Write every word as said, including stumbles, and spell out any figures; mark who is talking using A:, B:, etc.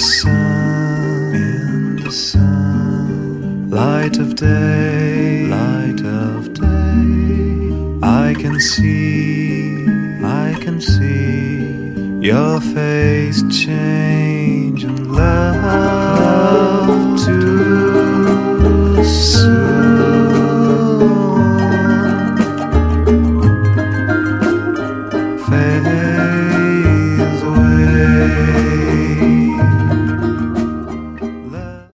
A: sun, in the sun, light of day, light of day, I can see, I can see your face change and love to soon.